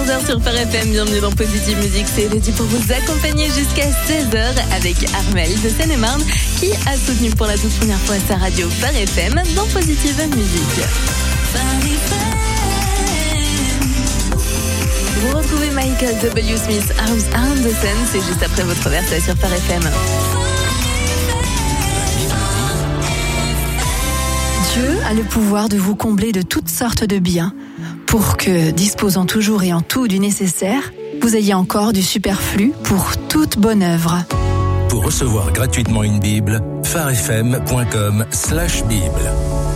14h sur Phare FM, bienvenue dans Positive Musique, c'est Elodie pour vous accompagner jusqu'à 16h avec Armel de Seine-et-Marne qui a soutenu pour la toute première fois sa radio Phare FM dans Positive Musique. Vous retrouvez Michael W. Smith, Arms Around the Sun, c'est juste après votre verset sur Phare FM. Dieu a le pouvoir de vous combler de toutes sortes de biens, pour que, disposant toujours et en tout du nécessaire, vous ayez encore du superflu pour toute bonne œuvre. Pour recevoir gratuitement une Bible, pharefm.com/Bible.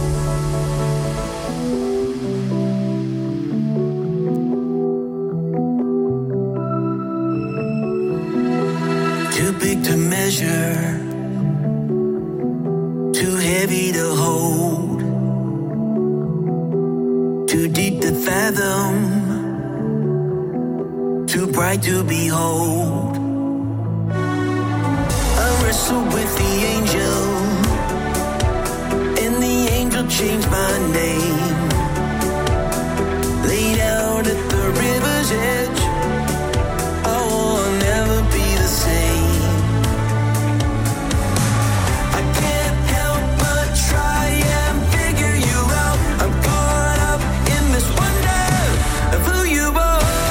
Too big to measure, too heavy to hold, too deep to fathom, too bright to behold. I wrestled with the angel, and the angel changed my name. Laid out at the river's edge, oh, I'll never be the same. I can't help but try and figure you out. I'm caught up in this wonder of who you are.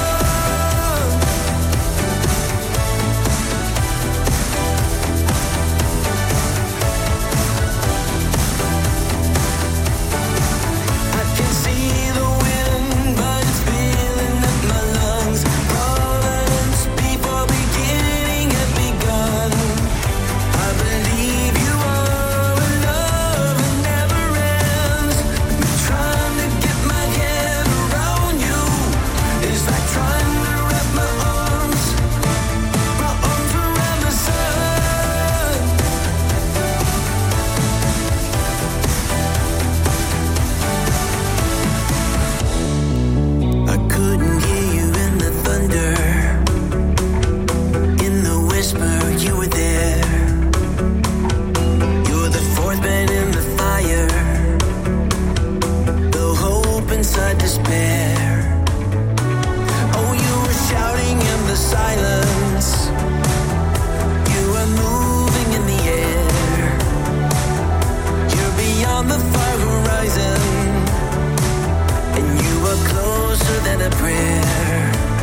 I can see the wind, but it's feeling up my lungs. Providence before beginning had begun. I believe you are a love that never ends. Trying to get my head around you is like trying to wrap my arms around the sun. I couldn't hear you in the thunder, in the whisper you were there. You're the fourth man in the fire, the hope inside despair. Oh, you were shouting in the silence, you were moving in the air. You're beyond the far horizon, and you are closer than a prayer.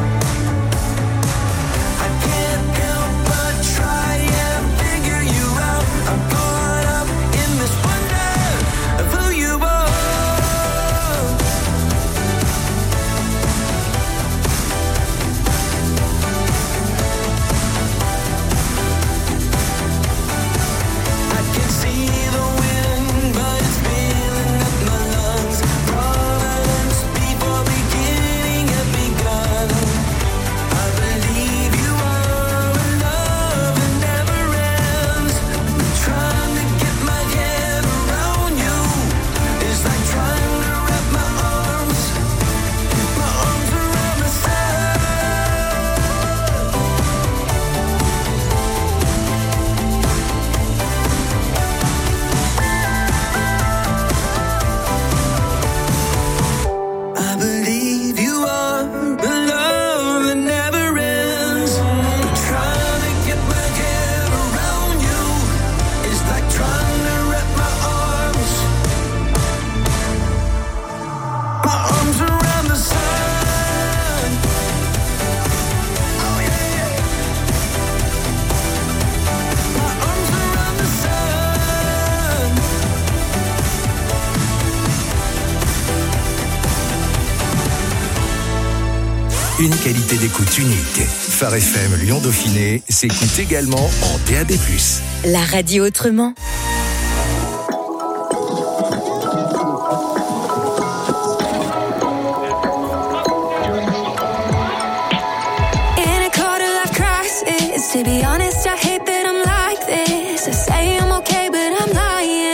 I can't help but try and figure you out. I'm caught up in this wonder of who you are. I can see the wind, but it's feeling up my lungs. Providence before beginning had begun. I believe you are a love that never ends. Trying to get my head around you is like trying to wrap my arms around the sun. I believe you are a love that never ends. Trying to get my head around you is like trying to wrap my arms around the sun. Oh yeah, my arms around the sun. Une qualité d'écoute unique. Phare FM Lyon Dauphiné s'écoute également en DAB+. La radio autrement. In a quarter life crisis, to be honest, I hate that I'm like this. I say I'm okay, but I'm lying,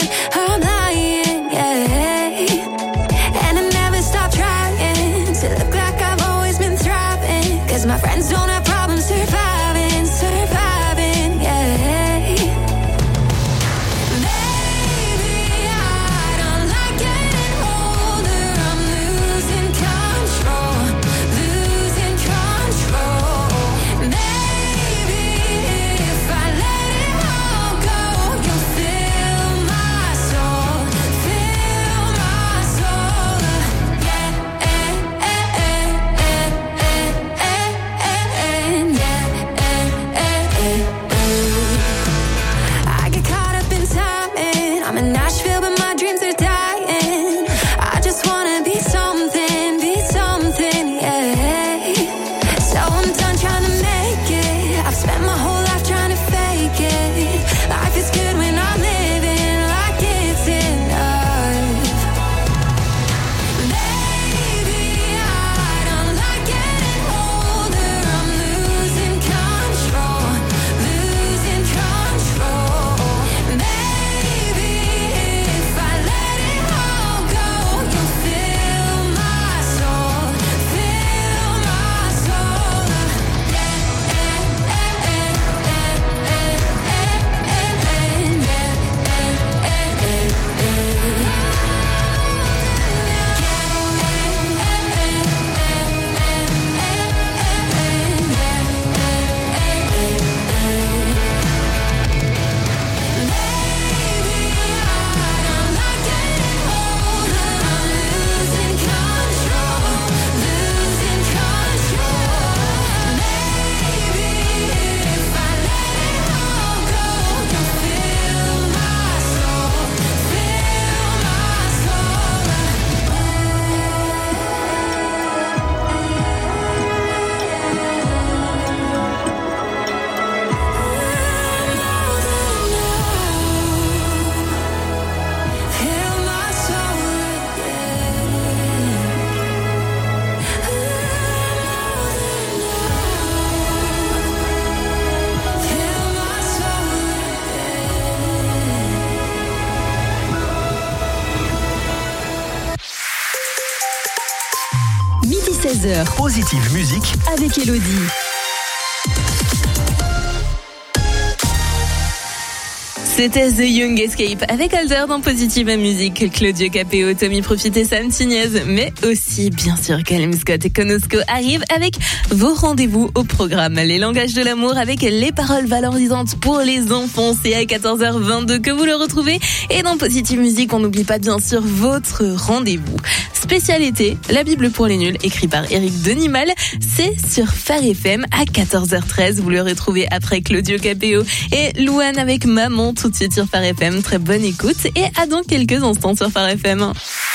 yeah. And I never stop trying to look like I've always been thriving. 'Cause my friends don't have problems surviving, yeah. Maybe I don't like getting older. I'm losing control. 16h. Positive Musique Avec Elodie. C'était The Young Escape avec Alder dans Positive Musique, Claudio Capéo, Tommy Profit et Sam Tignez, mais aussi bien sûr Calum Scott et Konosko arrivent avec vos rendez-vous au programme. Les langages de l'amour avec les paroles valorisantes pour les enfants, c'est à 14h22 que vous le retrouvez. Et dans Positive Musique, on n'oublie pas bien sûr votre rendez-vous. Spécialité, la Bible pour les nuls, écrit par Eric Denimal, c'est sur Phare FM à 14h13. Vous le retrouvez après Claudio Capéo et Louane avec Maman tout de suite sur Phare FM. Très bonne écoute et à dans quelques instants sur Phare FM.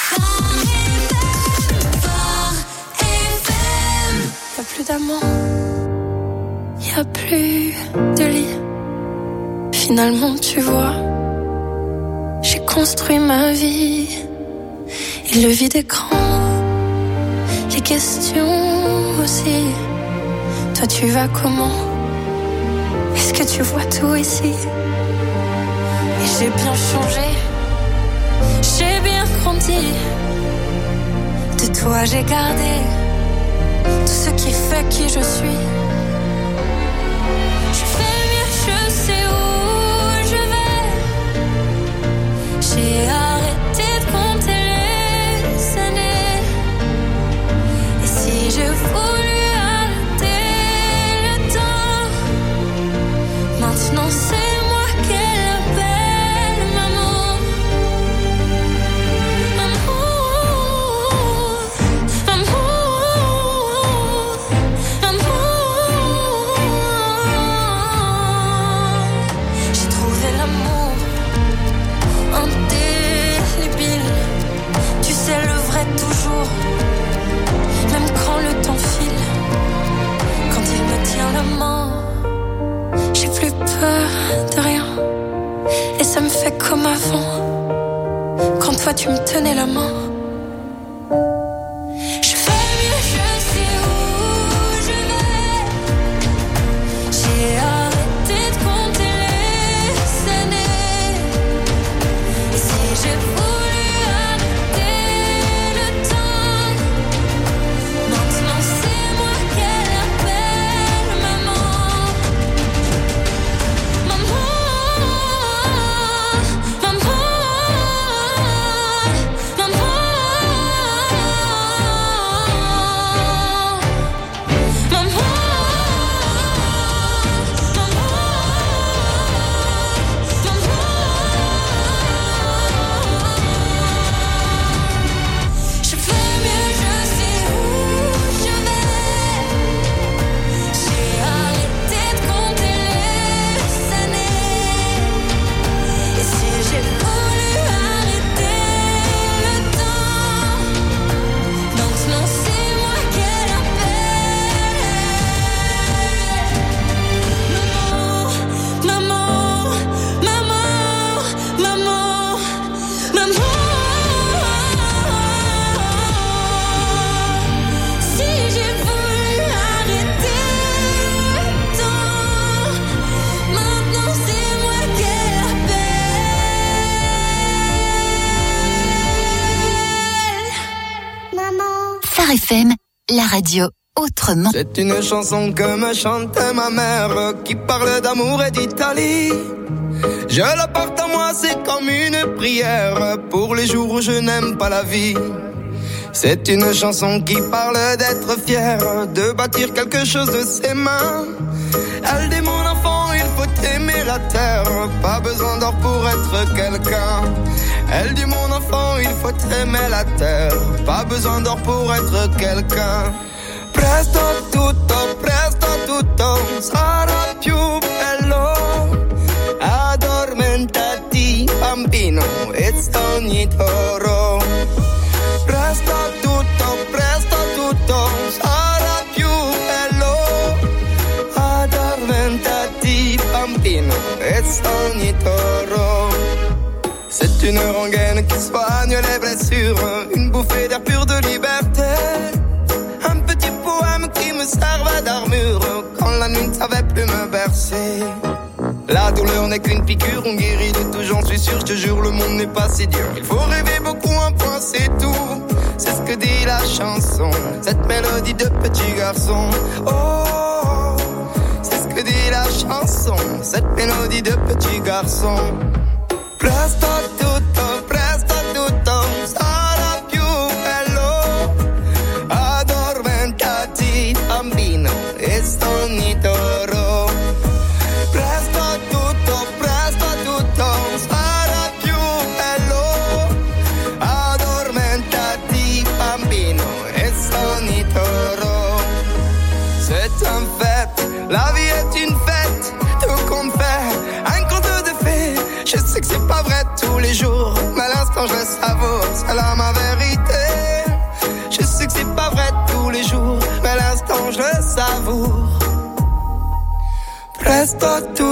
Y'a plus d'amant, y'a plus de lit. Finalement, tu vois, j'ai construit ma vie. Et le vide est grand, les questions aussi. Toi, tu vas comment? Est-ce que tu vois tout ici? Et j'ai bien changé, j'ai bien grandi. De toi, j'ai gardé tout ce qui fait qui je suis. Je fais mieux, je sais où je vais. J'ai arrêté de compter les années. Et si je voulais arrêter le temps, maintenant c'est moi qu'elle appelle maman. J'ai trouvé l'amour indélébile. Tu sais le vrai toujours, même quand le temps file. Quand il me tient la main, j'ai plus peur de rien. Et ça me fait comme avant, quand toi tu me tenais la main. Je fais mieux, je sais où je vais. J'ai arrêté de compter les années. Et si j'ai voulu arrêter le temps, maintenant c'est moi qu'elle appelle maman. Maman, maman, maman. Je fais mieux, je sais où je vais. J'ai arrêté de compter les années. Et si j'ai voulu arrêter le temps, maintenant c'est moi qu'elle appelle. Maman, maman, maman, maman. Si j'ai voulu arrêter le temps, maintenant c'est moi qu'elle appelle. Maman. Phare FM, la radio autrement. C'est une chanson que me chantait ma mère, qui parle d'amour et d'Italie. Je la porte à moi, c'est comme une prière pour les jours où je n'aime pas la vie. C'est une chanson qui parle d'être fier, de bâtir quelque chose de ses mains. Elle dit mon enfant, il faut aimer la terre, pas besoin d'or pour être quelqu'un. Elle dit mon enfant, il faut aimer la terre, pas besoin d'or pour être quelqu'un. Presto tutto sarà più bello. Addormentati bambino e sogni d'oro. Presto tutto sarà più bello. Addormentati bambino e sogni d'oro. C'est une rengaine qui soigne les blessures, une bouffée d'air pur de liberté. Un petit poème qui me servait d'armure quand la nuit ne savait plus me bercer. La douleur n'est qu'une piqûre, on guérit de tout, j'en suis sûr, je te jure, le monde n'est pas si dur. Il faut rêver beaucoup, un point c'est tout. c'est ce que dit la chanson, cette mélodie de petit garçon. Oh, c'est ce que dit la chanson, cette mélodie de petit garçon. Presto tutto, sarà più bello. Addormentati, bambino, e sogni d'oro. Presto tutto, sarà più bello. Addormentati, bambino, e sogni d'oro. C'est un fait, la vie est une fête, tout compte fait, un conte de fées. Je sais que c'est pas vrai tous les jours, mais à l'instant je le savoure, c'est là ma vérité. Je sais que c'est pas vrai tous les jours, mais à l'instant je le savoure. Presto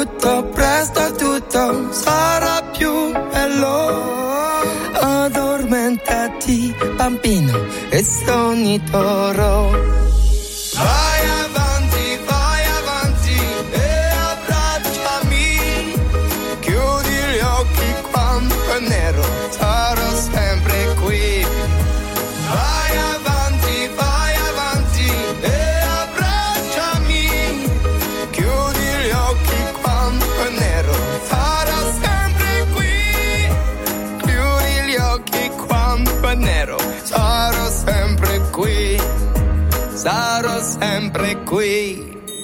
tutto, sarà più bello. Addormentati, bambino, e sogni d'oro. Vai avanti, e abbracciami. Chiudi gli occhi quando è nero, sarò sempre qui. Vai avanti, e abbracciami. Chiudi gli occhi quando è nero, sarò sempre qui. Chiudi gli occhi quando è nero, sarò sempre qui. Sarò sempre qui.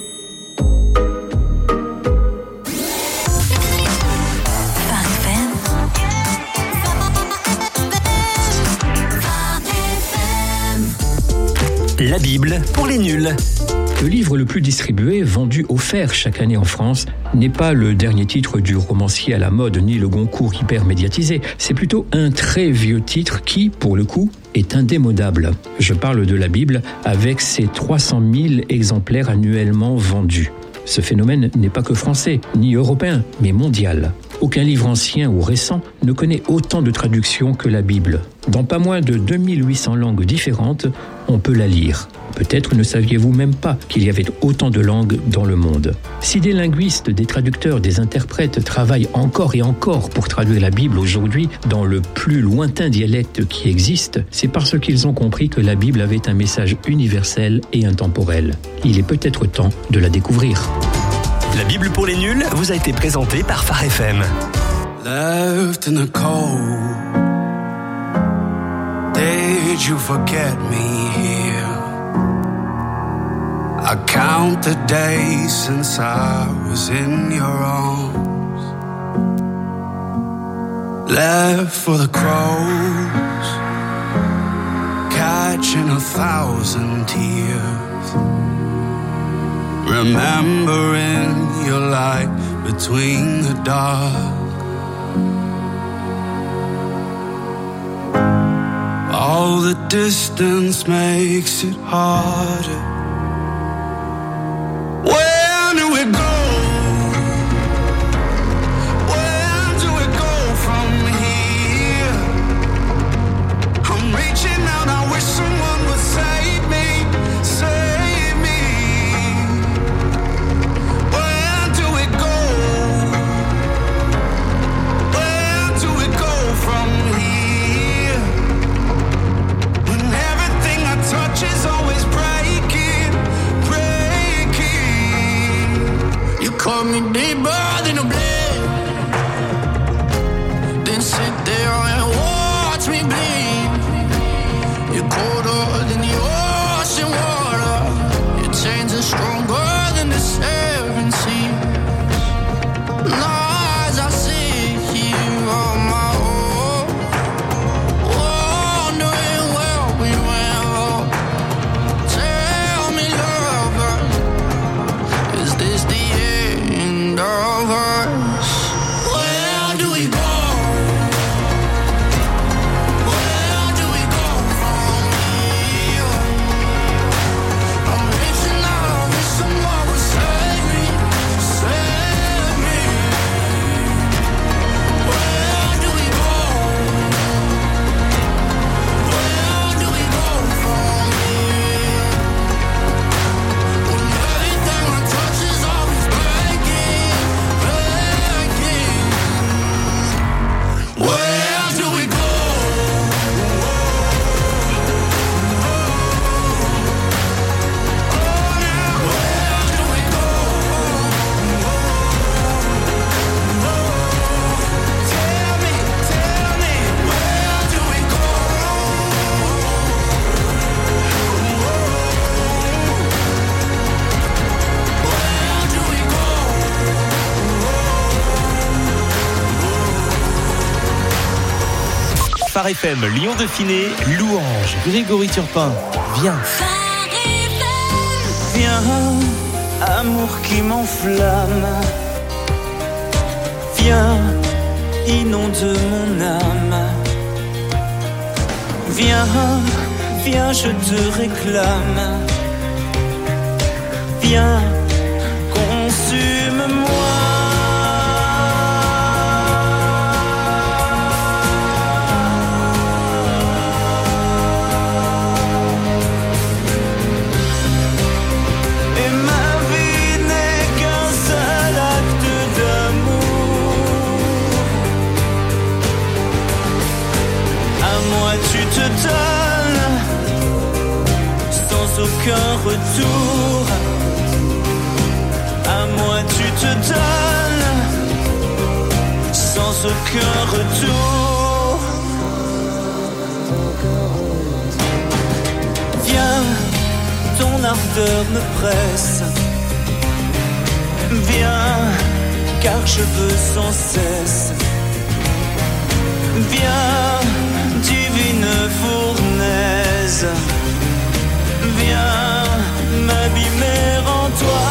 La Bible pour les nuls. Le livre le plus distribué, vendu offert chaque année en France, n'est pas le dernier titre du romancier à la mode ni le Goncourt hyper médiatisé. C'est plutôt un très vieux titre qui, pour le coup, est indémodable. Je parle de la Bible avec ses 300 000 exemplaires annuellement vendus. Ce phénomène n'est pas que français, ni européen, mais mondial. Aucun livre ancien ou récent ne connaît autant de traductions que la Bible. Dans pas moins de 2800 langues différentes, on peut la lire. Peut-être ne saviez-vous même pas qu'il y avait autant de langues dans le monde. Si des linguistes, des traducteurs, des interprètes travaillent encore et encore pour traduire la Bible aujourd'hui dans le plus lointain dialecte qui existe, c'est parce qu'ils ont compris que la Bible avait un message universel et intemporel. Il est peut-être temps de la découvrir. La Bible pour les nuls vous a été présentée par Phare FM. Left in the cold, did you forget me here? I count the days since I was in your arms. Left for the crows, catching 1,000 tears. Remembering your light between the dark. All the distance makes it harder. Where do we go? Where do we go from here? I'm reaching out, I wish someone would save me, save me. Where do we go? Where do we go from here? When everything I touch is always breaking, breaking. You cut me deeper than a blade, then sit there and watch me bleed. You're colder than the ocean water, your chains are stronger than the seven seas. Now as I sit here on my own, wondering where we went wrong. Tell me, lover, is this the end of us? Where do we go? Where do we go from here? Phare FM Lyon Dauphiné, Louange, Grégory Turpin. Viens. Viens, amour qui m'enflamme. Viens, inonde mon âme. Viens, viens, je te réclame. Viens, consume-moi. Et ma vie n'est qu'un seul acte d'amour. À moi tu te donnes, sans aucun retour. À moi tu te donnes, sans aucun retour. Viens, ton ardeur me presse. Viens, car je veux sans cesse. Viens, divine fournaise. Viens, m'abîmer en toi.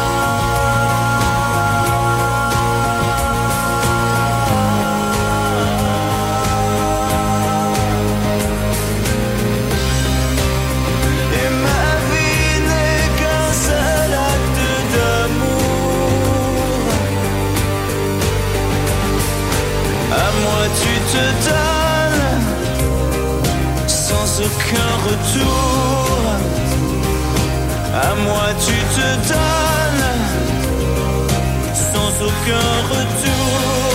Tu te donnes, sans aucun retour. À moi tu te donnes, sans aucun retour.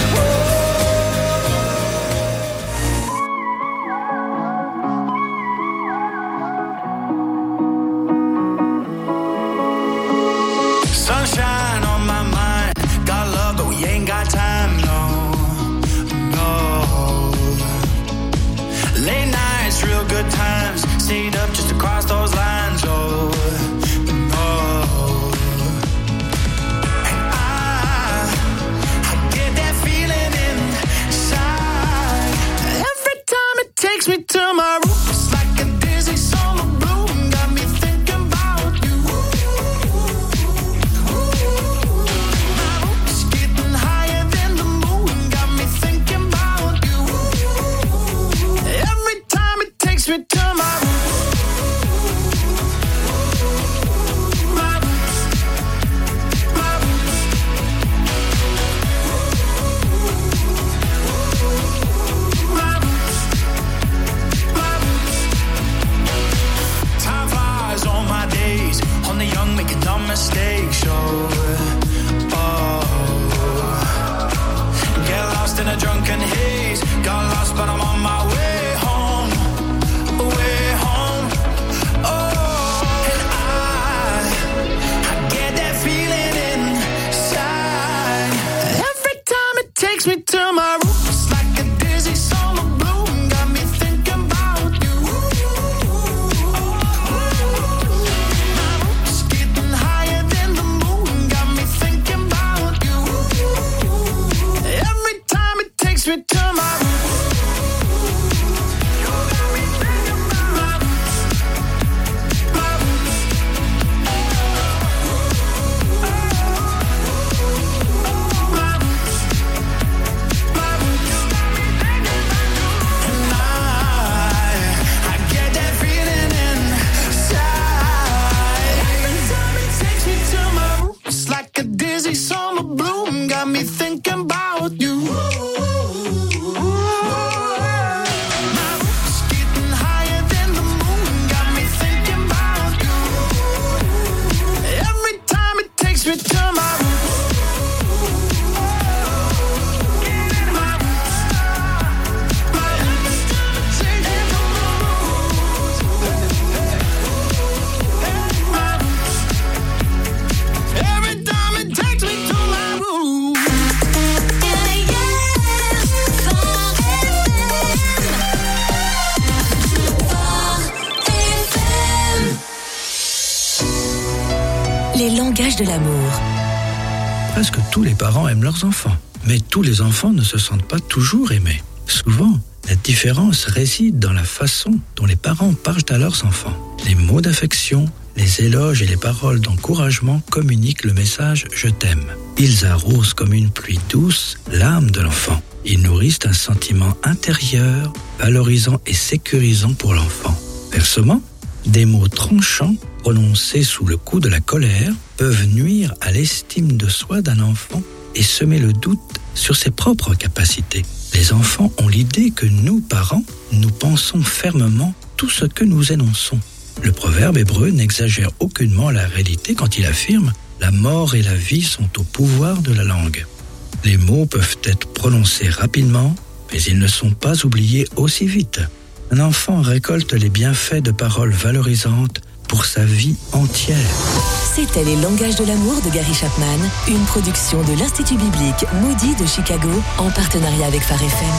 Sunshine on my mind, got love but we ain't got time, no. Late nights, real good times. Stayed up just to cross those lines. Oh, no. And I get that feeling inside. Every time it takes me to my roots, like a dizzy summer bloom, got me thinking about you. My roots getting higher than the moon, got me thinking about you. Every time it takes me to my roots. My roots. My roots. My roots. My roots. Time flies on my days, on the young making dumb mistakes. Oh. Get lost in a drunken haze. Got lost, but I'm on my way home. Way home. Oh, and I get that feeling inside. Every time it takes me to my roots, like a dizzy summer bloom, got me thinking about you. My roots getting higher than the moon, got me thinking about you. Every time it takes me to my roots. Like a dizzy summer bloom, got me thinking about you. My roots getting higher than the moon, got me thinking about you. Every time it takes me to my roots. My roots. My roots. My roots. Every time it takes me to my room. Les langages de l'amour. Presque tous les parents aiment leurs enfants, mais tous les enfants ne se sentent pas toujours aimés. Souvent, La différence réside dans la façon dont les parents parlent à leurs enfants. Les mots d'affection, les éloges et les paroles d'encouragement communiquent le message « je t'aime ». Ils arrosent comme une pluie douce l'âme de l'enfant. Ils nourrissent un sentiment intérieur, valorisant et sécurisant pour l'enfant. Versement, des mots tranchants, prononcés sous le coup de la colère, peuvent nuire à l'estime de soi d'un enfant et semer le doute sur ses propres capacités. Les enfants ont l'idée que nous, parents, nous pensons fermement tout ce que nous énonçons. Le proverbe hébreu n'exagère aucunement la réalité quand il affirme « La mort et la vie sont au pouvoir de la langue ». Les mots peuvent être prononcés rapidement, mais ils ne sont pas oubliés aussi vite. Un enfant récolte les bienfaits de paroles valorisantes pour sa vie entière. C'était Les Langages de l'amour de Gary Chapman, une production de l'Institut biblique Moody de Chicago en partenariat avec Phare FM.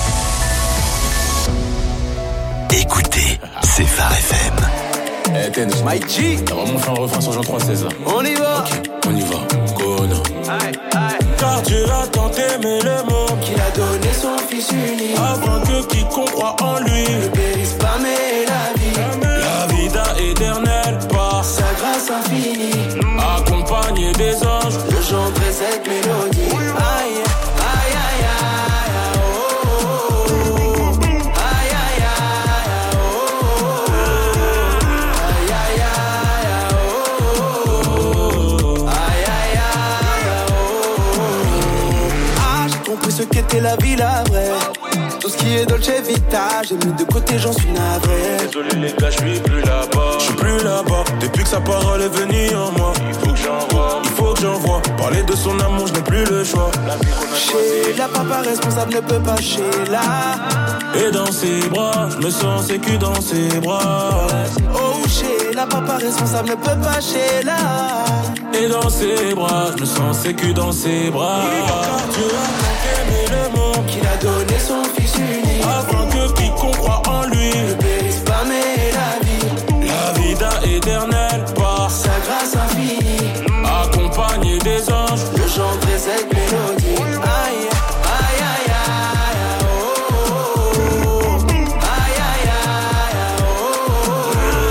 Écoutez, c'est Phare FM. Eh, Tennis, My G. T'as vraiment fait un refrain sur Jean 316 là. On y va. Ok, on y va. Kono. Car Dieu a tant aimé le monde Qu'il a donné son fils unique afin que quiconque croit en lui ne périsse pas mais la vie. La vida éternelle par sa grâce infinie, accompagné des anges, je chanterai cette mélodie. Aïe, aïe, aïe, aïe, oh, oh, oh. Aïe, aïe, aïe, oh, oh, oh. Aïe, aïe, aïe, oh, oh, oh. Aïe, aïe, aïe, oh, oh, oh. Ah, j'ai compris ce qu'était la vie, la vraie. Tout ce qui est Dolce Vita, j'ai mis de côté, j'en suis navré. Désolé les gars, je suis plus là-bas. Je suis plus là-bas, depuis que sa parole est venue en moi. Il faut que j'envoie, parler de son amour, je n'ai plus le choix. La vie qu'on a choisie, la papa responsable ne peut pas Sheila. Et dans ses bras, je me sens sécu dans ses bras. Oh Sheila, papa responsable ne peut pas Sheila. Et dans ses bras, je me sens sécu dans ses bras. Dieu a tant aimé le monde qu'il a donné son fils unique afin que quiconque croit en lui ne périsse pas mais la vie. La vida éternelle par sa grâce infinie, accompagné des anges, je chanterai cette mélodie. Aïe, aïe, aïe, aïe, oh, oh, oh. Aïe, aïe, aïe, oh, oh, oh.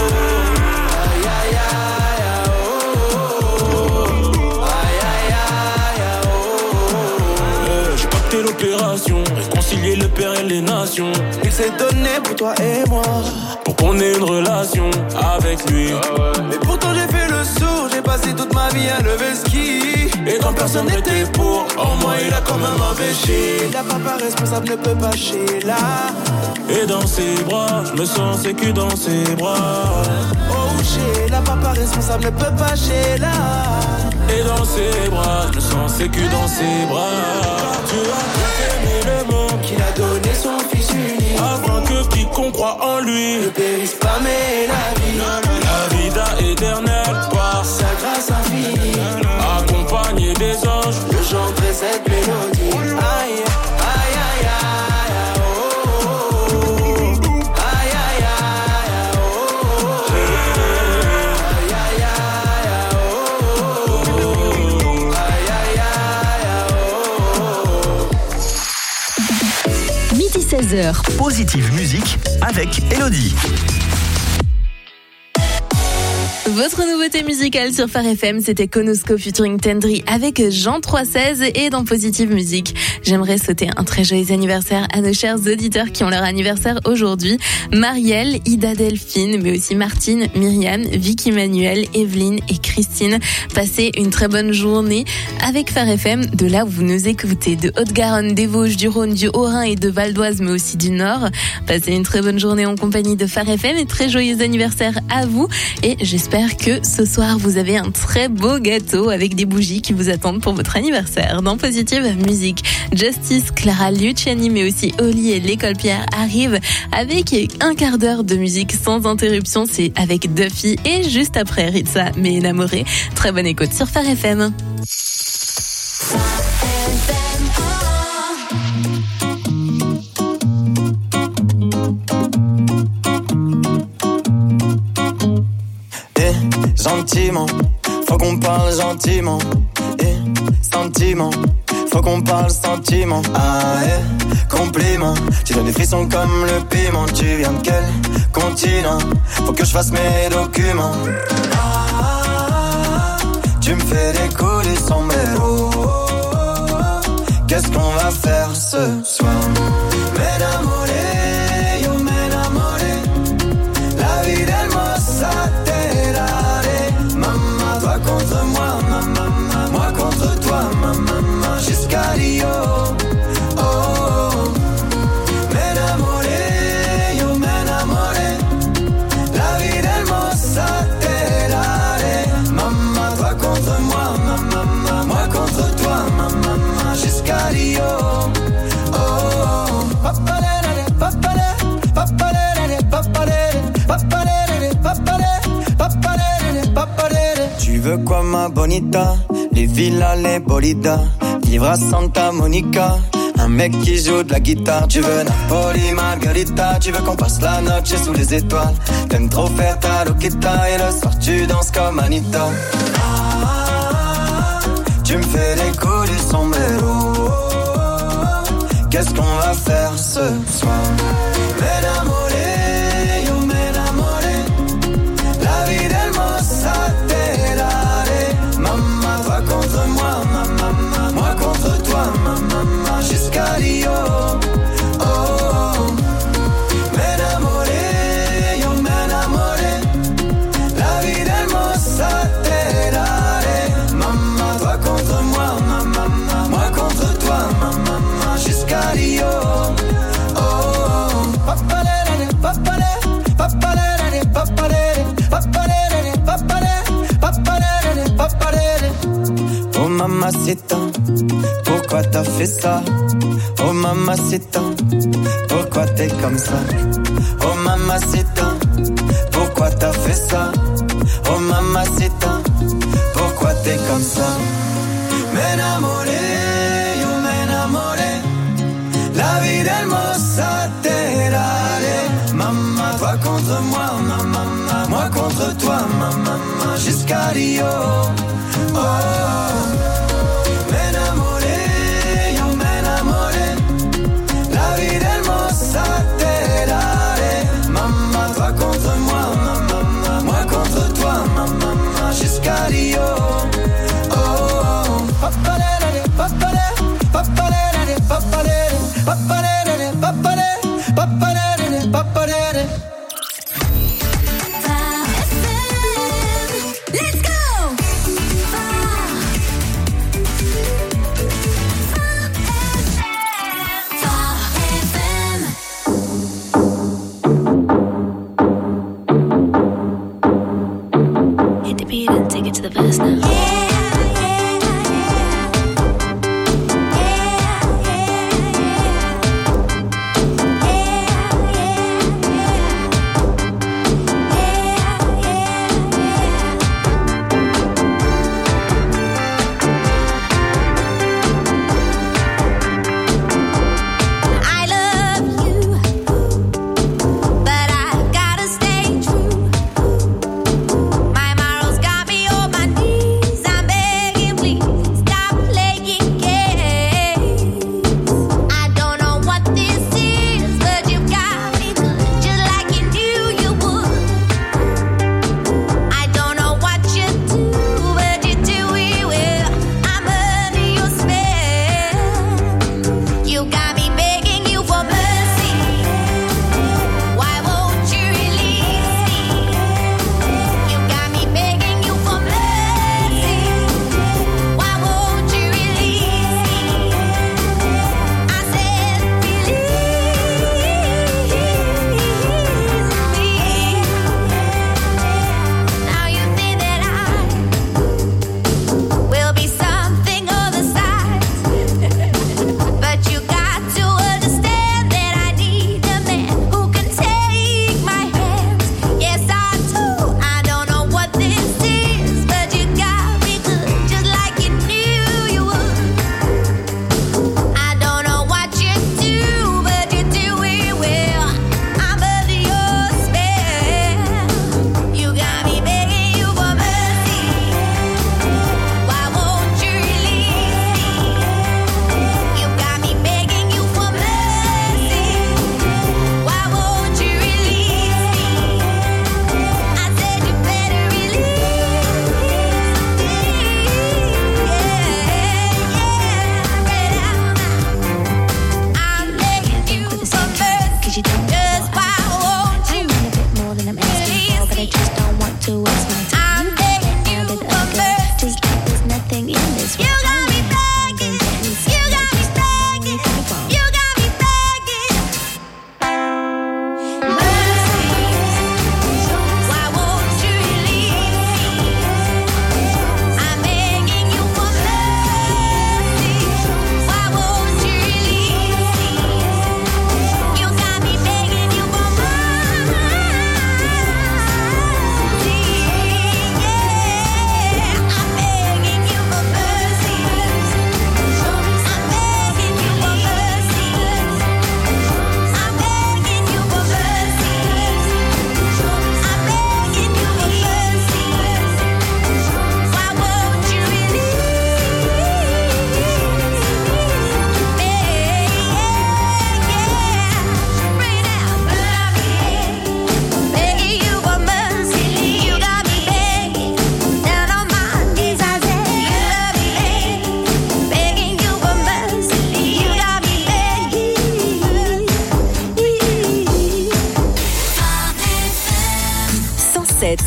Aïe, aïe, aïe, oh, oh, oh. Aïe, aïe, aïe, oh, oh, oh. J'ai pacté l'opération, réconcilier le père et les nations. Il s'est donné pour toi et moi, pour qu'on ait une relation avec lui. Mais pourtant j'ai fait le sourd, j'ai passé toute ma vie à lever ski. Et quand personne n'était pour, en moi il a quand même empêché. La papa responsable ne peut pas Sheila. Et dans ses bras, je me sens sécu dans ses bras. Oh Sheila, papa responsable ne peut pas Sheila. Et dans ses bras, je me sens sécu dans ses bras. Tu as tant aimé le monde qu'il a donné son fils unique afin que quiconque croit en lui ne périsse pas mais la vie. La vida éternelle par sa grâce infinie, accompagné des anges, je chanterai cette mélodie. Aïe, aïe, aïe, aïe, oh, oh, oh. Aïe, aïe, aïe, oh, oh, oh. Aïe, aïe, aïe, oh, oh, oh. Aïe, aïe, aïe, oh, oh, oh. Midi 16h. Positive musique avec Elodie. Votre nouveauté musicale sur Phare FM, c'était Konosko featuring Tendry avec Jean 316 et dans Positive Musique. J'aimerais souhaiter un très joyeux anniversaire à nos chers auditeurs qui ont leur anniversaire aujourd'hui. Marielle, Ida Delphine, mais aussi Martine, Myriam, Vicky Manuel, Evelyne et Christine. Passez une très bonne journée avec Phare FM, de là où vous nous écoutez, de Haute-Garonne, des Vosges, du Rhône, du Haut-Rhin et de Val d'Oise, mais aussi du Nord. Passez une très bonne journée en compagnie de Phare FM et très joyeux anniversaire à vous. Et j'espère que ce soir vous avez un très beau gâteau avec des bougies qui vous attendent pour votre anniversaire. Dans Positive Musique, Justice, Clara Luciani, mais aussi Oli et l'école Pierre arrivent avec un quart d'heure de musique sans interruption. C'est avec Duffy et juste après Ritza, mais énamorée. Très bonne écoute sur Phare FM. Gentiment, faut qu'on parle gentiment. Et sentiment, faut qu'on parle sentiment. Ah, compliment. Tu donnes des frissons comme le piment. Tu viens de quel continent? Faut que je fasse mes documents. Tu me fais décoller sombrero. Qu'est-ce qu'on va faire ce soir? M'enamoré, yo m'enamoré. La vie d'Hermosa Terrare. Maman, toi contre moi, maman, moi contre toi, maman, jusqu'à Rio. Oh, oh. M'enamoré, yo m'enamoré. La vie d'Hermosa Terrare. Maman, toi contre moi, maman, moi contre toi, maman, jusqu'à Rio. Oh, oh. Papalere, papalere, papalere, papalere, papalere, papalere, papalere, papalere. Tu veux quoi ma bonita? Les villas, les bolidas, vivre à Santa Monica. Un mec qui joue de la guitare. Tu veux Napoli, Margarita. Tu veux qu'on passe la noche sous les étoiles. T'aimes trop faire ta loquita. Et le soir tu danses comme Anita. Tu me fais les coups du sombrero. Qu'est-ce qu'on va faire ce soir? M'enamoré, yo m'enamoré. La vie d'Hermosa Terrare. Maman, toi contre moi, maman, moi contre toi, maman, jusqu'à Rio. Oh, oh. M'enamoré, yo m'enamoré. La vie d'Hermosa Terrare. Maman, toi contre moi, maman, moi contre toi, maman, jusqu'à Rio. Oh, oh. Papalere, papalere, papalere, papalere, papalere, papalere, papalere, papalere. Oh mamacita, pourquoi t'as fait ça? Oh mamacita, pourquoi t'es comme ça? Oh mamacita, pourquoi t'as fait ça? Oh mamacita, pourquoi t'es comme ça? M'enamoré, yo m'enamoré. La vie d'Hermosa Terrare. Maman, toi contre moi, maman, moi contre toi, maman, jusqu'à Rio. Oh, oh. M'enamoré, yo m'enamoré. La vie d'Hermosa Terrare. Maman, toi contre moi, maman, moi contre toi, maman, jusqu'à Rio. Oh, oh. Papalere, papalere, papalere, papalere, papalere, papalere, papalere, papalere. Let's go!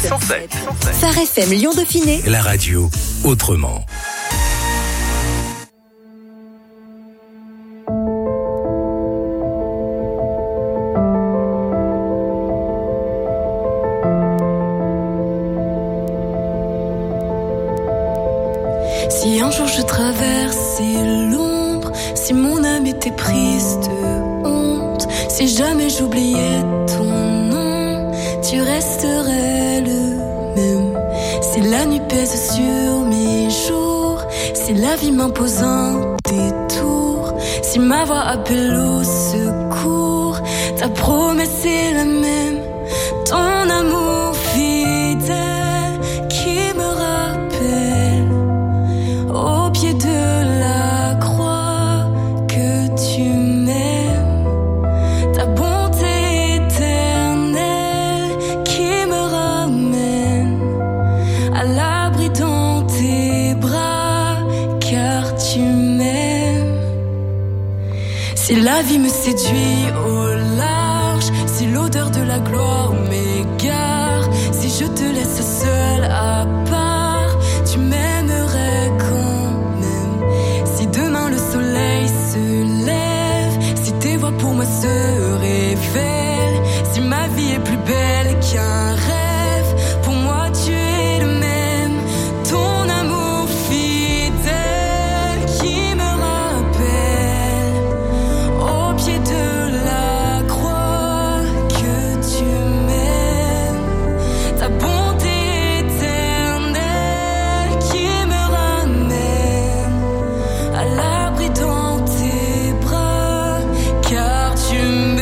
Phare FM Lyon Dauphiné. La radio autrement. Si un jour je traversais l'ombre, si mon âme était prise de honte, si jamais j'oubliais ton nom, tu resterais le même. Si la nuit pèse sur mes jours, si la vie m'impose un détour, si ma voix appelle au secours, ta promesse est la même. Ton amour fidèle qui me rappelle au pied de la croix que tu m'aimes. Ta bonté éternelle qui me ramène à l'abri dans tes bras, car tu m'aimes. Si la vie me séduit au large, si l'odeur de la gloire m'égare, si je te laisse seule à part, tu m'aimerais quand même. Si demain le soleil se lève, si tes voix pour moi se révèlent, si ma vie est plus belle qu'un rêve, pour moi tu es le même. Ton amour fidèle qui me rappelle au pied de la croix que tu m'aimes. Ta bonté éternelle qui me ramène à l'abri dans tes bras, car tu m'aimes.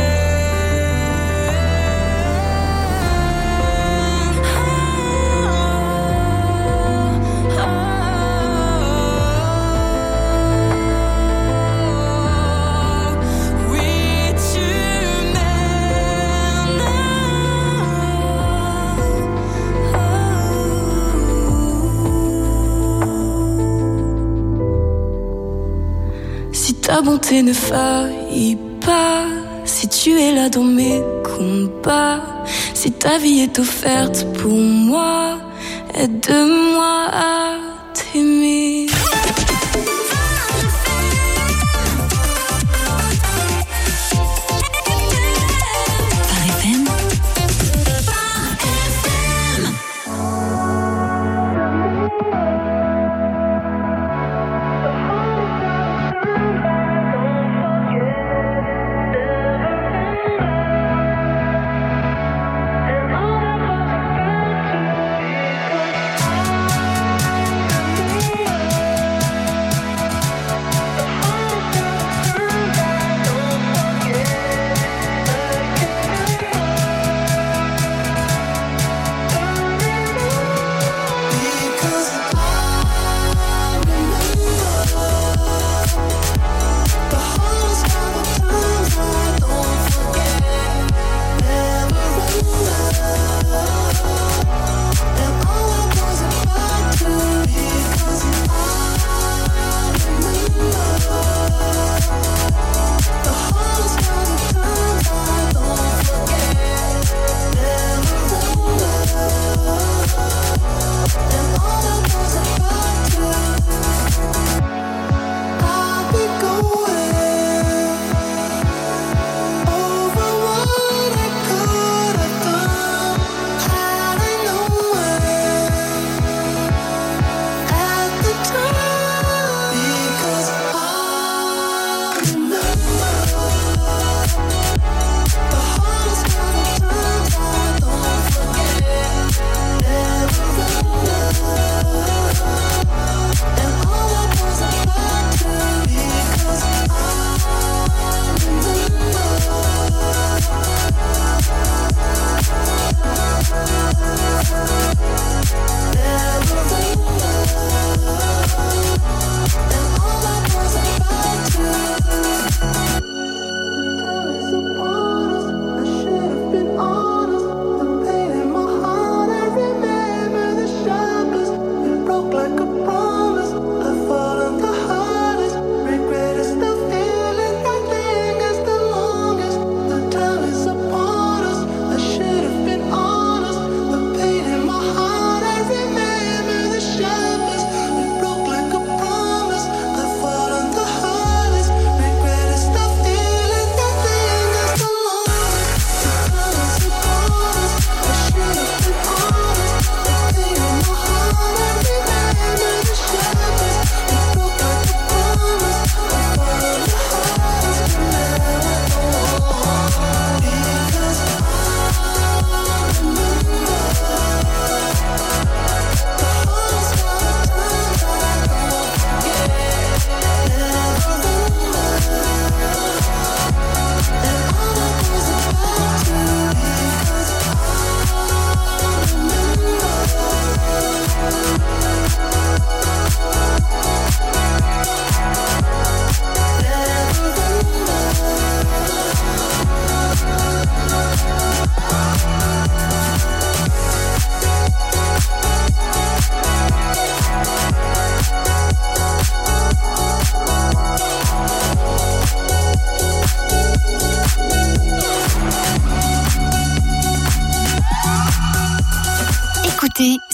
Oui, tu m'aimes. Si ta bonté ne faillit pas, si tu es là dans mes combats, si ta vie est offerte pour moi, aide-moi à t'aimer. Phare FM.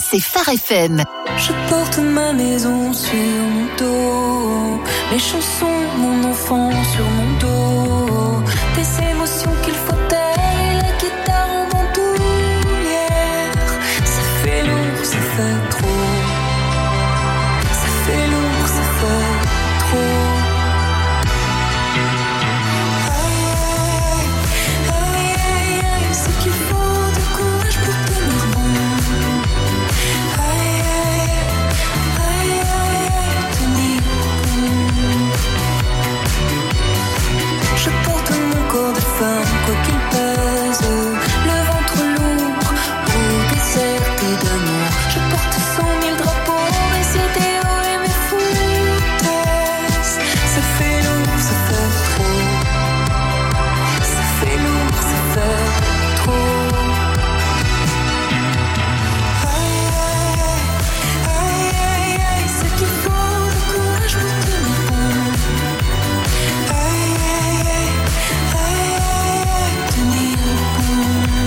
c'est Phare FM. Je porte ma maison sur mon dos, mes chansons, mon enfant sur mon dos, des émotions qu'il faut taire et la guitare en bandoulière. Ça fait lourd, ça fait trop. Ça fait lourd, ça fait trop. C'est qu'il faut du courage pour tenir bon. Tenir bon. Je porte mon corps de femme, quoi qu'il pèse, le ventre lourd, eau désertée d'amour. Je porte 100 000 drapeaux, mes idéaux et mes foutaises. Ça fait lourd, ça fait trop. Ça fait lourd, ça fait trop. C'est qu'il faut du courage pour tenir bon. Tenir bon.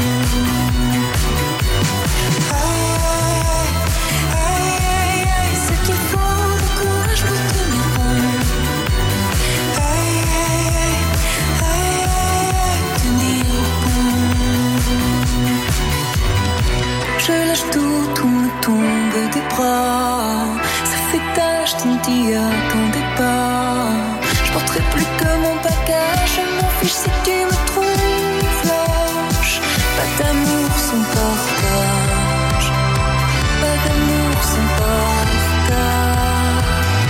C'est qu'il faut du courage pour tenir bon. Tenir bon. Je lâche tout me tombe des bras. Ça fait tâche, tu ne t'y attendais pas. Je porterai plus que mon bagage. Je m'en fiche si tu me trouves lâche. Pas d'amour sans partage. Pas d'amour sans partage.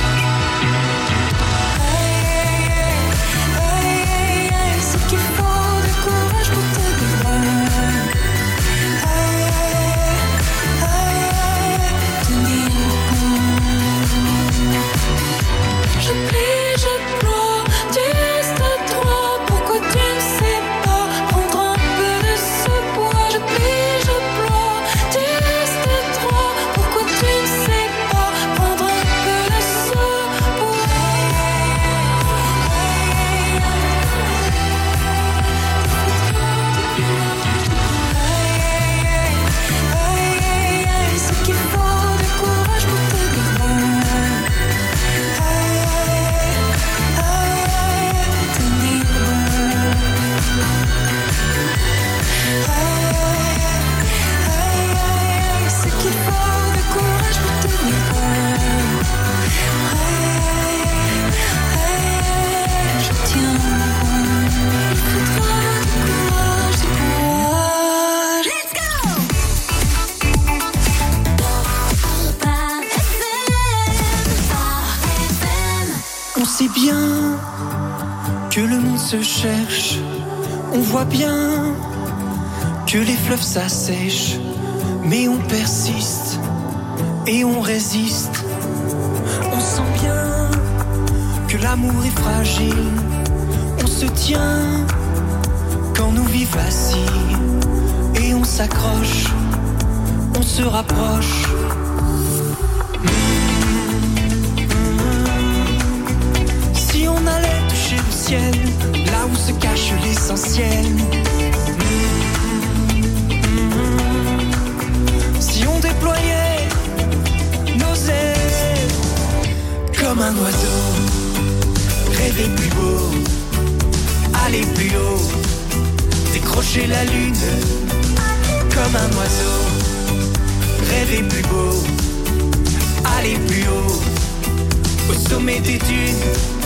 C'est qu'il faut du courage pour te dire. Je plie, je ploie, tu restes à toi. Pourquoi tu ne sais pas prendre un peu de ce poids? Je plie, je ploie, tu restes à toi. Pourquoi tu ne sais pas prendre un peu de ce poids? C'est qu'il faut du courage pour te dire. Tenir bon. C'est qu'il faut du courage pour tenir bon. Je tiens bon. Il faudra du courage, du courage. Let's go! On sait bien que le monde se cherche. On voit bien que les fleuves s'assèchent. Mais on persiste et on résiste. On sent bien que l'amour est fragile. On se tient quand nos vies vacillent. Et on s'accroche, on se rapproche. Si on allait toucher le ciel, là où se cache l'essentiel. Si on déployait nos ailes comme un oiseau, rêver plus beau, aller plus haut, décrocher la lune comme un oiseau, rêver plus beau, aller plus haut, au sommet des dunes.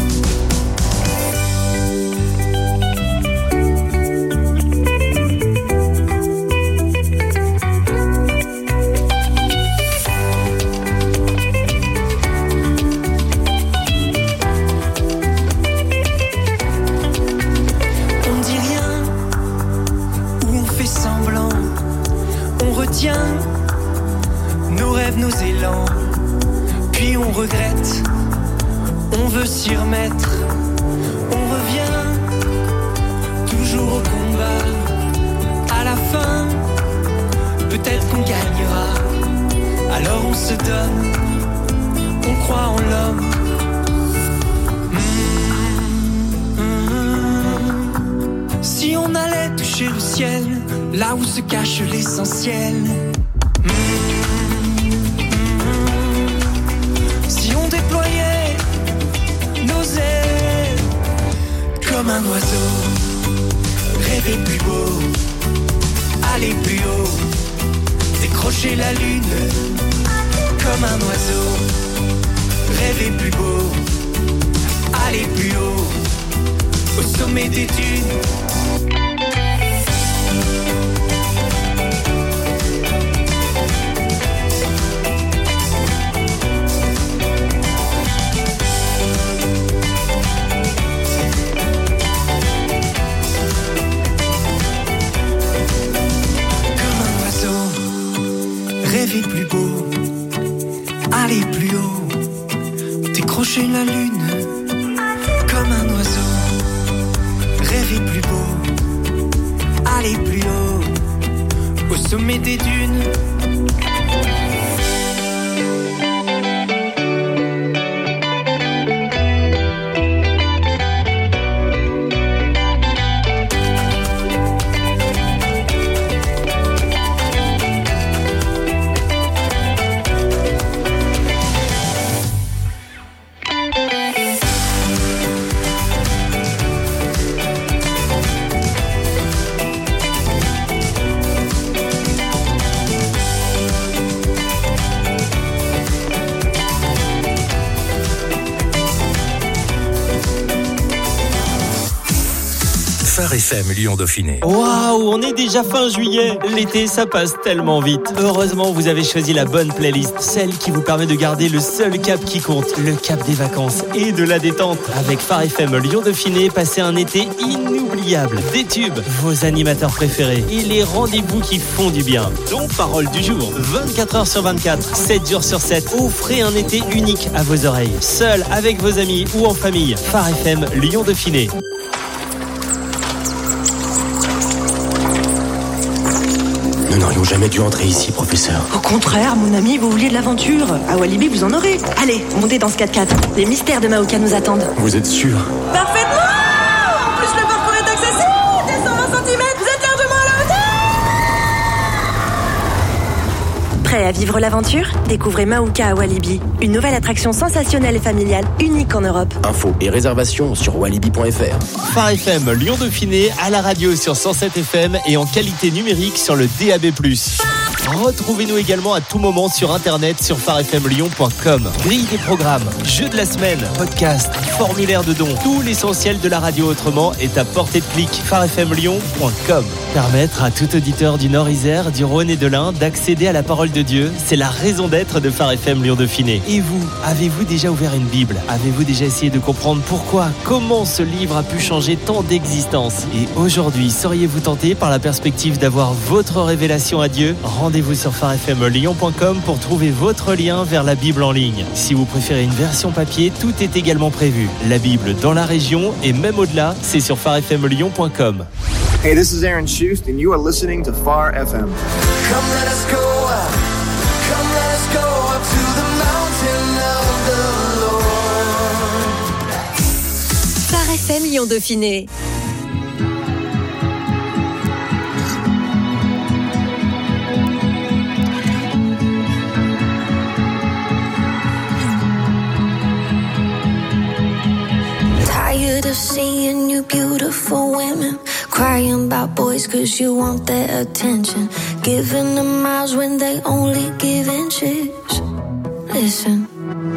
On dit rien ou on fait semblant, on retient nos rêves, nos élans, puis on regrette. On veut s'y remettre, on revient toujours au combat. À la fin, peut-être qu'on gagnera. Alors on se donne, on croit en l'homme. Si on allait toucher le ciel, là où se cache l'essentiel. Comme un oiseau, rêver plus beau, aller plus haut, décrocher la lune. Comme un oiseau, rêver plus beau, aller plus haut, au sommet des dunes. Rêver plus beau, aller plus haut, décrocher la lune. Comme un oiseau, rêver plus beau, aller plus haut, au sommet des dunes. Phare FM Lyon Dauphiné. Waouh, on est déjà fin juillet. L'été, ça passe tellement vite. Heureusement, vous avez choisi la bonne playlist, celle qui vous permet de garder le seul cap qui compte, le cap des vacances et de la détente. Avec Phare FM Lyon Dauphiné, passez un été inoubliable. Des tubes, vos animateurs préférés et les rendez-vous qui font du bien. Donc, parole du jour, 24 heures sur 24, 7 jours sur 7. Offrez un été unique à vos oreilles, seul, avec vos amis ou en famille. Phare FM Lyon Dauphiné. Nous n'aurions jamais dû entrer ici, professeur. Au contraire, mon ami, vous vouliez de l'aventure. À Walibi, vous en aurez. Allez, montez dans ce 4x4. Les mystères de Maoka nous attendent. Vous êtes sûr? Parfaitement! En plus, le parcours est accessible. Dès 120 cm, vous êtes largement à la hauteur. Prêt à vivre l'aventure? Découvrez Maoka à Walibi. Une nouvelle attraction sensationnelle et familiale, unique en Europe. Infos et réservations sur walibi.fr. Phare FM Lyon Dauphiné à la radio sur 107 FM et en qualité numérique sur le DAB+. Retrouvez-nous également à tout moment sur internet sur pharefmlyon.com. Grille des programmes, jeux de la semaine, podcast, formulaire de dons. Tout l'essentiel de la radio autrement est à portée de clic. pharefmlyon.com. Permettre à tout auditeur du Nord-Isère, du Rhône et de l'Ain d'accéder à la parole de Dieu, c'est la raison d'être de Phare FM Lyon Dauphiné. Et vous, avez-vous déjà ouvert une Bible? Avez-vous déjà essayé de comprendre pourquoi, comment ce livre a pu changer tant d'existences? Et aujourd'hui, seriez-vous tenté par la perspective d'avoir votre révélation à Dieu? Rendez-vous sur pharefmlyon.com pour trouver votre lien vers la Bible en ligne. Si vous préférez une version papier, tout est également prévu. La Bible dans la région et même au-delà, c'est sur pharefmlyon.com. Hey, this is Aaron Schust, and you are listening to Phare FM. Come let us go up. Come let us go up to the mountain of the Lord. Phare FM Lyon Dauphiné. Tired of seeing you beautiful women crying about boys cause you want their attention, giving them miles when they only give inches. Listen,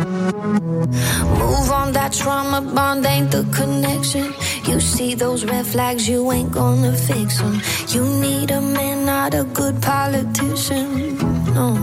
move on, that trauma bond ain't the connection. You see those red flags, you ain't gonna fix them. You need a man, not a good politician. No.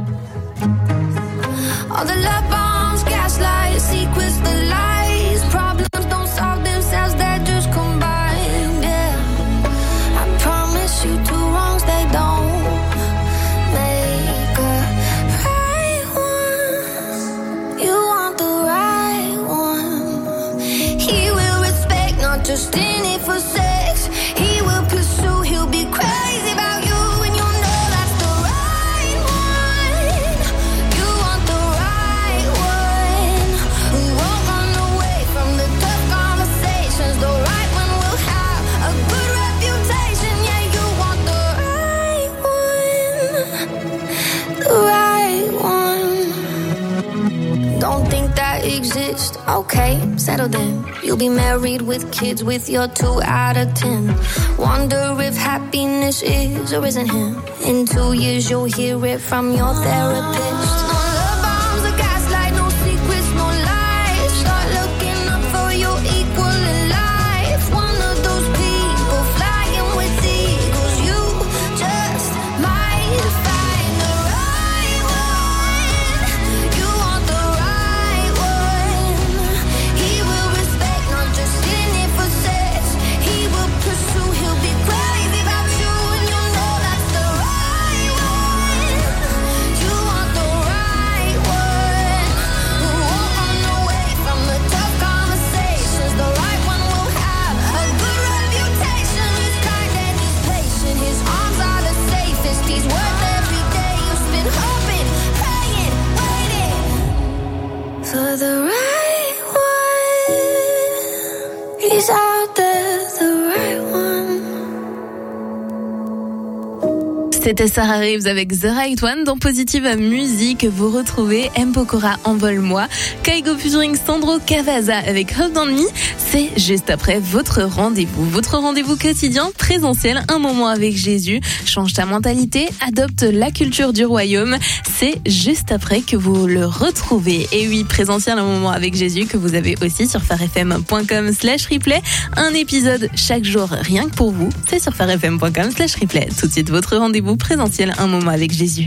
All the love bombs, gaslight, secrets, the lies. Problems don't solve themselves, they just combine, yeah. I promise you two wrongs, they don't make a right one. You want the right one. He will respect, not just in it for sex. He will pursue, he'll be crazy about you. And you know that's the right one. You want the right one who won't run away. settle then. You'll be married with kids with your 2 out of 10. Wonder if happiness is or isn't him. In 2 years you'll hear it from your therapist. No love bombs or gaslight, no secrets, no lies. Start looking up for your equal in life. One of those people flying with eagles. You just might find the right one. You want the right one. He will respect, not just in it for sex. He will pursue, he'll be crazy about you, and you know that's the right one. You want the right one. Who won't run away from the tough conversations. The right one will have a good reputation. He's kind and he's patient. His arms are the safest. He's worth every day you spend hoping, praying, waiting for the right one. He's out there, the right one. C'était Sarah Reeves avec The Right One dans Positive Musique. Vous retrouvez M. Pokora, Envole-moi, Kaigo featuring Sandro Cavazza avec Hold On Me. C'est juste après votre rendez-vous quotidien présentiel, un moment avec Jésus. Change ta mentalité, adopte la culture du royaume. C'est juste après que vous le retrouvez. Et oui, présentiel, un moment avec Jésus que vous avez aussi sur farfm.com/replay. Un épisode chaque jour, rien que pour vous. C'est sur farfm.com/replay. Tout de suite, votre rendez-vous présentiel, un moment avec Jésus.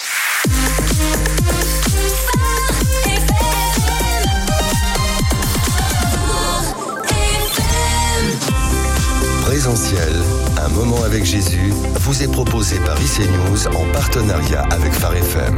Présentiel, un moment avec Jésus, vous est proposé par IC News en partenariat avec Phare FM.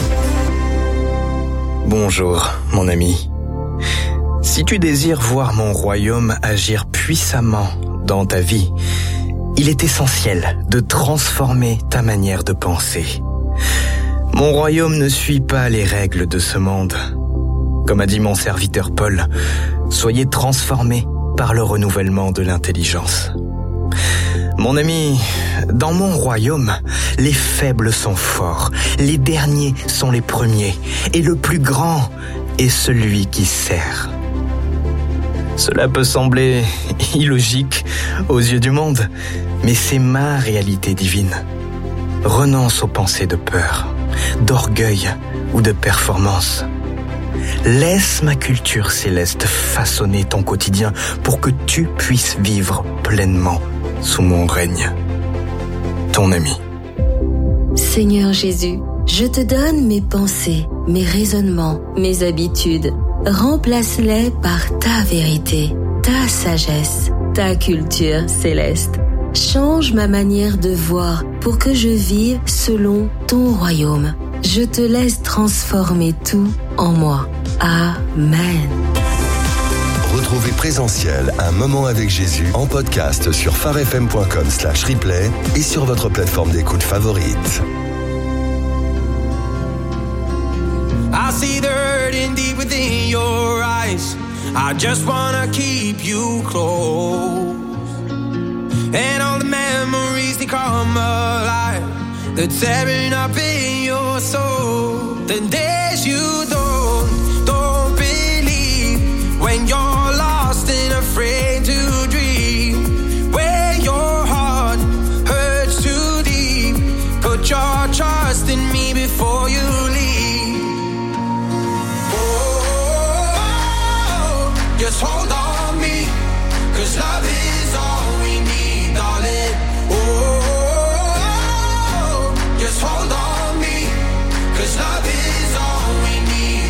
Bonjour, mon ami. Si tu désires voir mon royaume agir puissamment dans ta vie, il est essentiel de transformer ta manière de penser. Mon royaume ne suit pas les règles de ce monde. Comme a dit mon serviteur Paul, soyez transformés par le renouvellement de l'intelligence. Mon ami, dans mon royaume, les faibles sont forts, les derniers sont les premiers, et le plus grand est celui qui sert. Cela peut sembler illogique aux yeux du monde, mais c'est ma réalité divine. Renonce aux pensées de peur, d'orgueil ou de performance. Laisse ma culture céleste façonner ton quotidien pour que tu puisses vivre pleinement sous mon règne. Ton ami. Seigneur Jésus, je te donne mes pensées, mes raisonnements, mes habitudes. Remplace-les par ta vérité, ta sagesse, ta culture céleste. Change ma manière de voir pour que je vive selon ton royaume. Je te laisse transformer tout en moi. Amen. Retrouvez Présentiel, un moment avec Jésus en podcast sur farfm.com/replay et sur votre plateforme d'écoute favorite. I see the hurting deep within your eyes. I just wanna keep you close. And all the memories, they come alive. They're tearing up in your soul. The days you don't believe. When you're lost and afraid to dream. Where your heart hurts too deep. Put your trust in me before you leave. Oh, just hold on me. 'Cause love is all we need, darling. Oh, just hold on me. 'Cause love is all we need.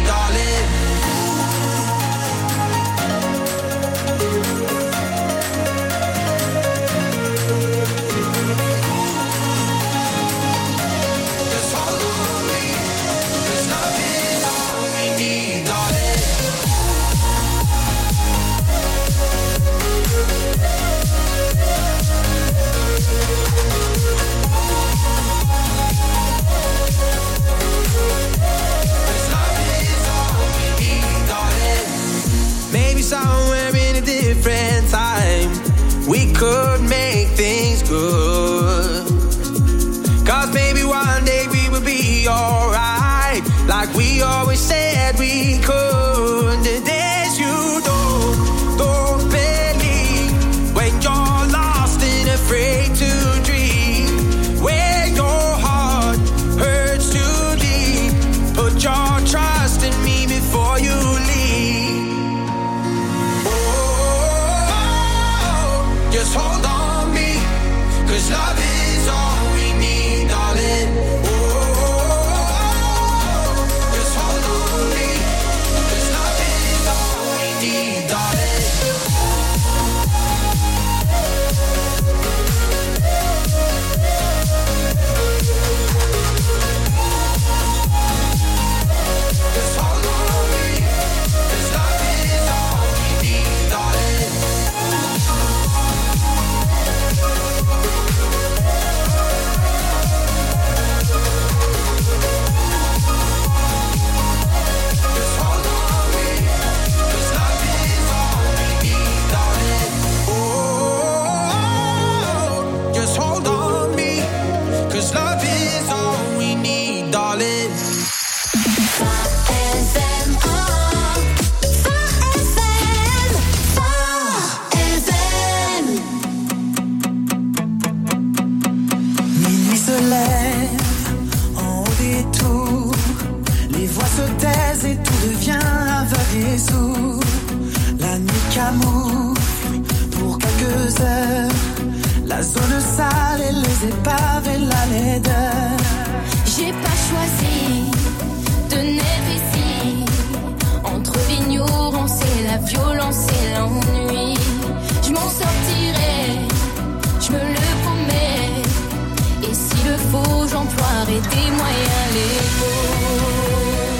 l'amour pour quelques heures. La zone sale et les épaves et la laideur. J'ai pas choisi de naître ici. Entre l'ignorance et la violence et l'ennui, je m'en sortirai, je me le promets. Et s'il le faut, j'emploierai des moyens légaux.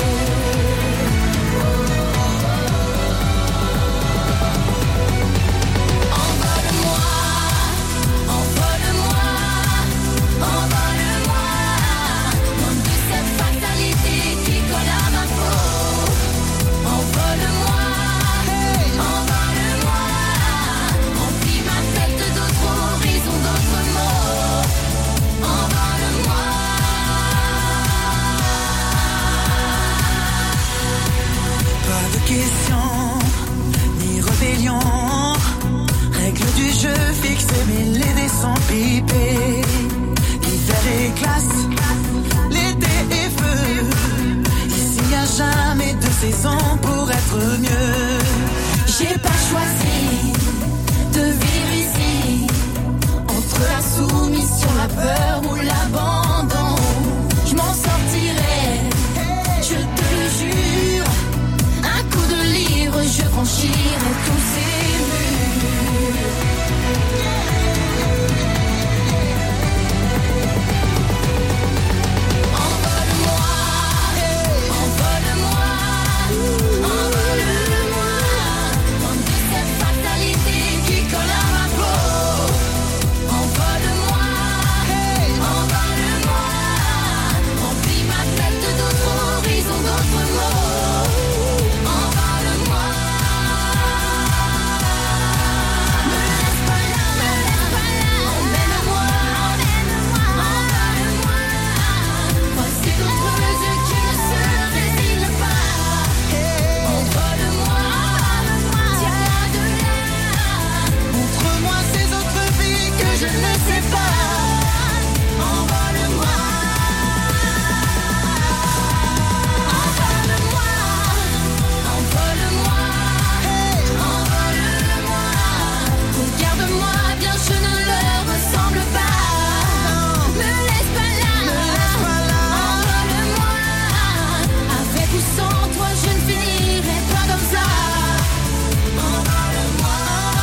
Ni rébellion, règle du jeu fixée, mais les dés sont pipés. L'hiver est glace, l'été est feu. Ici y a jamais de saison pour être mieux. J'ai pas choisi de vivre ici. Entre la soumission, la peur ou l'abandon, je m'en sortirai, je te le jure. Un coup de livre, je franchirai tous ces murs. Envole-moi, envole-moi, envole-moi. Loin de cette fatalité qui colle à ma peau. Envole-moi, envole-moi. Remplis ma tête d'autres horizons, d'autres mots. Je ne sais pas.